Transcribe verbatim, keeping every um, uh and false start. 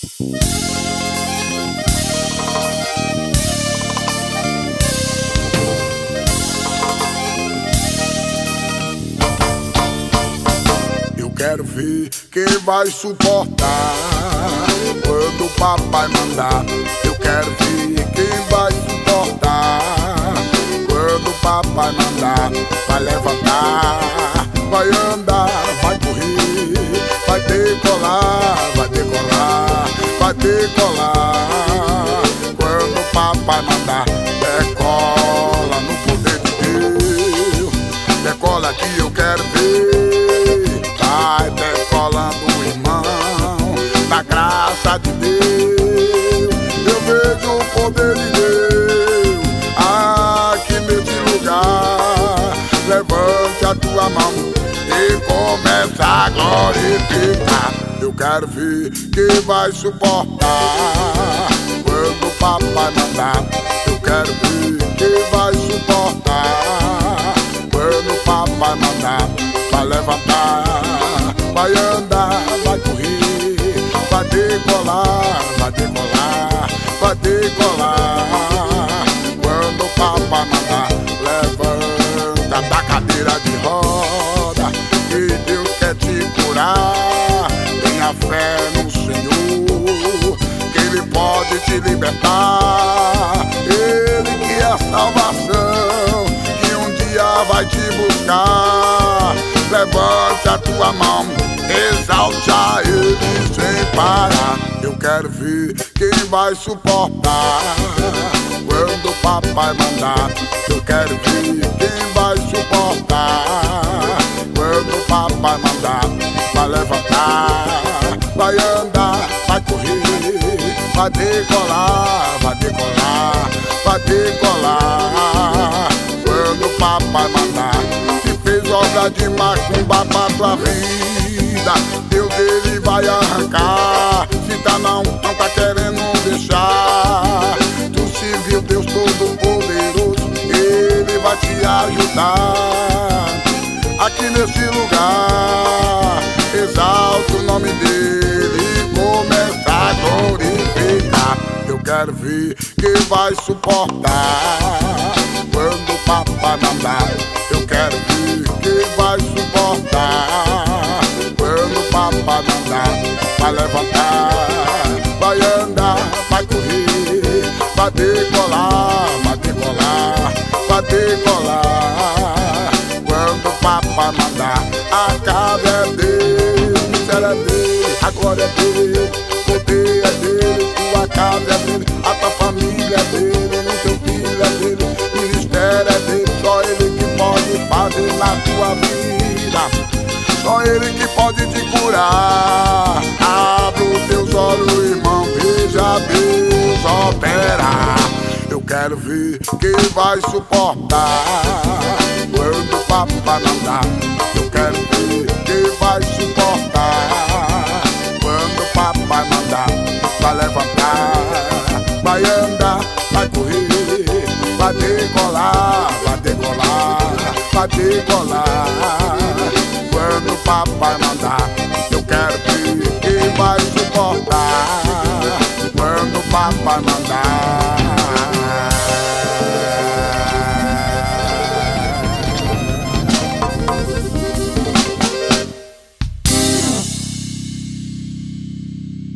Eu quero ver quem vai suportar quando o papai mandar. Eu quero ver quem vai suportar quando o papai mandar. Vai levantar, vai andar, vai correr, vai decolar, vai decolar, vai decolar. Quando o papai mandar, decola no poder de Deus. Decola que eu quero ver. Vai decolando, irmão, na graça de Deus. Eu vejo o poder de Deus aqui nesse lugar. Levante a tua mão e começa a glorificar. Eu quero ver quem vai suportar quando o papai mandar. Eu quero ver quem vai suportar quando o papai mandar. Vai levantar, vai andar, vai correr, vai decolar, vai decolar, vai decolar. Quando o papai mandar, levanta da cadeira de roda, que Deus quer te curar. Tenha fé no Senhor, que Ele pode te libertar. Ele que é a salvação, que um dia vai te buscar. Levante a tua mão, exalte a Ele sem parar. Eu quero ver quem vai suportar quando o papai mandar. Eu quero ver quem vai suportar quando o papai mandar. Vai levantar, vai andar, vai correr, vai decolar, vai decolar, vai decolar. Quando o papai mandar. Fez obra de macumba pra tua vida, Deus ele vai arrancar. Se tá não, não tá querendo deixar. Tu se viu Deus todo poderoso, Ele vai te ajudar. Aqui nesse lugar, exalta o nome dele e começa a glorificar. Eu quero ver quem vai suportar quando o papai mandar. Eu quero ver quem vai suportar quando o papai mandar. Vai levantar, vai andar, vai correr, vai decolar, vai decolar, vai decolar. Quando o papai mandar, a casa é dele, o mistério é dele, a glória é dele, o poder é dele, tua casa é dele, a tua família é dele, o teu filho é dele, o ministério é dele. Só Ele que pode fazer na tua vida, só Ele que pode te curar. Abre os teus olhos, irmão, veja Deus operar. Eu quero ver quem vai suportar quando o papai mandar. Eu quero ver quem vai suportar quando o papai mandar. Vai levantar, vai andar, vai correr, vai decolar, vai decolar, vai decolar. Quando o papai mandar.